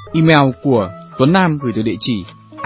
Email của Tuấn Nam gửi từ địa chỉ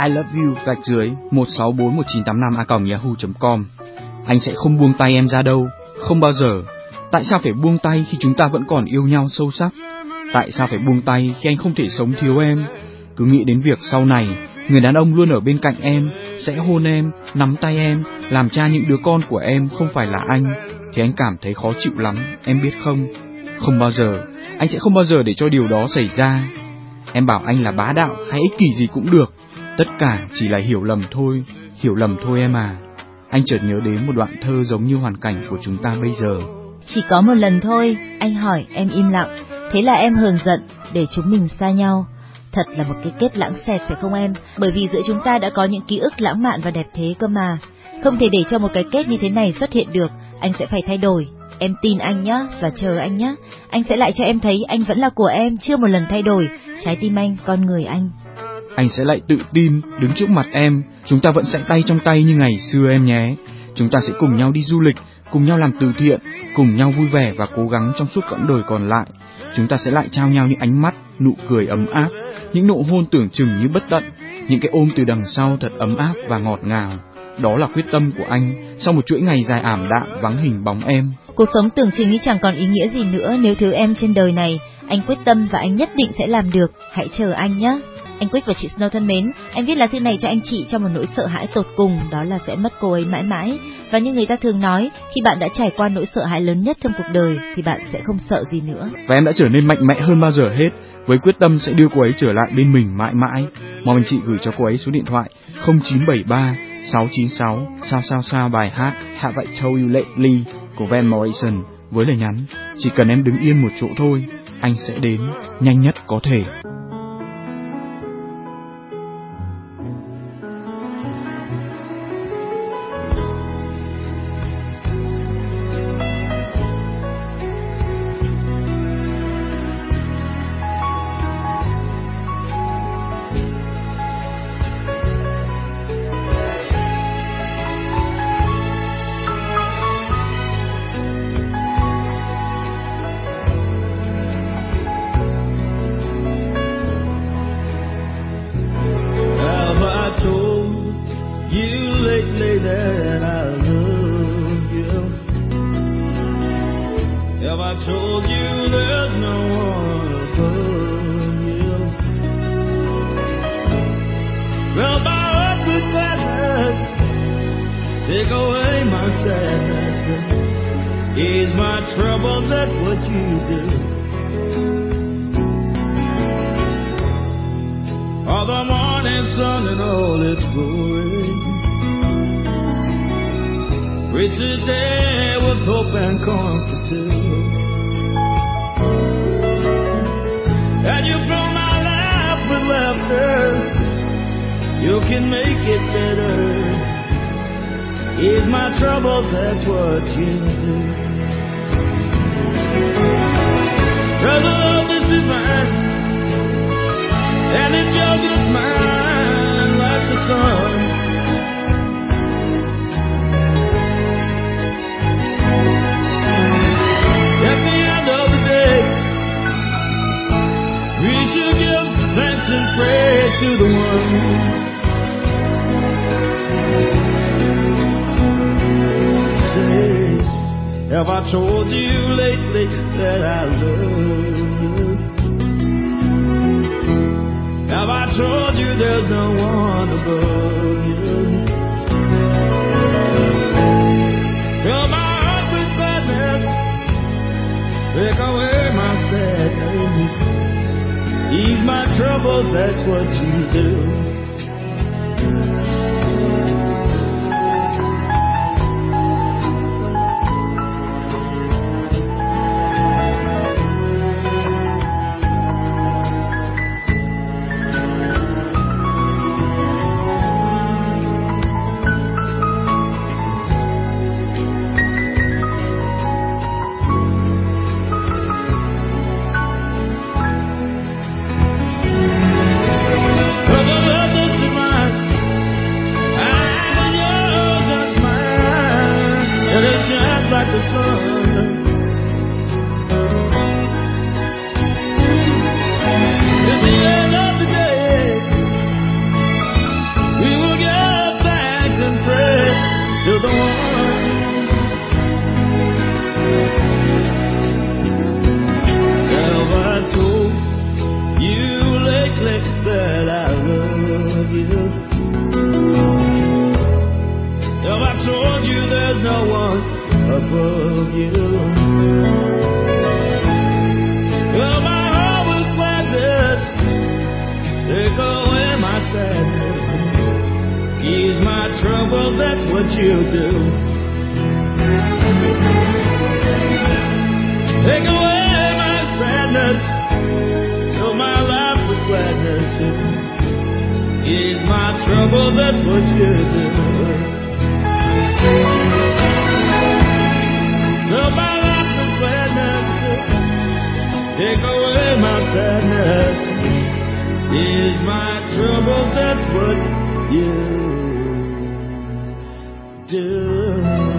iloveyou_1641985@yahoo.com. Anh sẽ không buông tay em ra đâu, không bao giờ. Tại sao phải buông tay khi chúng ta vẫn còn yêu nhau sâu sắc? Tại sao phải buông tay khi anh không thể sống thiếu em? Cứ nghĩ đến việc sau này, người đàn ông luôn ở bên cạnh em, sẽ hôn em, nắm tay em, làm cha những đứa con của em không phải là anh, thì anh cảm thấy khó chịu lắm, em biết không? Không bao giờ, anh sẽ không bao giờ để cho điều đó xảy ra. Em bảo anh là bá đạo hay ích kỷ gì cũng được, tất cả chỉ là hiểu lầm thôi em à. Anh chợt nhớ đến một đoạn thơ giống như hoàn cảnh của chúng ta bây giờ. Chỉ có một lần thôi, anh hỏi em im lặng, thế là em hờn giận để chúng mình xa nhau. Thật là một cái kết lãng xẹt phải không em? Bởi vì giữa chúng ta đã có những ký ức lãng mạn và đẹp thế cơ mà. Không thể để cho một cái kết như thế này xuất hiện được, anh sẽ phải thay đổi. Em tin anh nhá, và chờ anh nhá. Anh sẽ lại cho em thấy anh vẫn là của em, chưa một lần thay đổi. Trái tim anh, con người anh. Anh sẽ lại tự tin đứng trước mặt em, chúng ta vẫn sẽ tay trong tay như ngày xưa em nhé. Chúng ta sẽ cùng nhau đi du lịch, cùng nhau làm từ thiện, cùng nhau vui vẻ và cố gắng trong suốt quãng đời còn lại. Chúng ta sẽ lại trao nhau những ánh mắt, nụ cười ấm áp, những nụ hôn tưởng chừng như bất tận, những cái ôm từ đằng sau thật ấm áp và ngọt ngào. Đó là quyết tâm của anh sau một chuỗi ngày dài ảm đạm vắng hình bóng em. Cuộc sống tưởng chừng như chẳng còn ý nghĩa gì nữa nếu thiếu em trên đời này. Anh quyết tâm và anh nhất định sẽ làm được. Hãy chờ anh nhé. Anh Quick và chị Snow thân mến, anh viết lá thư này cho anh chị trong một nỗi sợ hãi tột cùng, đó là sẽ mất cô ấy mãi mãi. Và như người ta thường nói, khi bạn đã trải qua nỗi sợ hãi lớn nhất trong cuộc đời thì bạn sẽ không sợ gì nữa. Và em đã trở nên mạnh mẽ hơn bao giờ hết, với quyết tâm sẽ đưa cô ấy trở lại bên mình mãi mãi. Mong anh chị gửi cho cô ấy số điện thoại 0973 696 sao bài hát Have I Told You Lately của Van Morrison với lời nhắn: chỉ cần em đứng yên một chỗ thôi, anh sẽ đến nhanh nhất có thể. Have I told you lately that I love you? Have I told you there's no one above you? Fill my heart with sadness, take away my sadness, ease my troubles, that's what you do. trouble, that's what you do. Take away my sadness, fill my life with gladness. Ease my trouble, that's what you do. Fill my life with gladness, take away my sadness. Ease my trouble, that's what you do.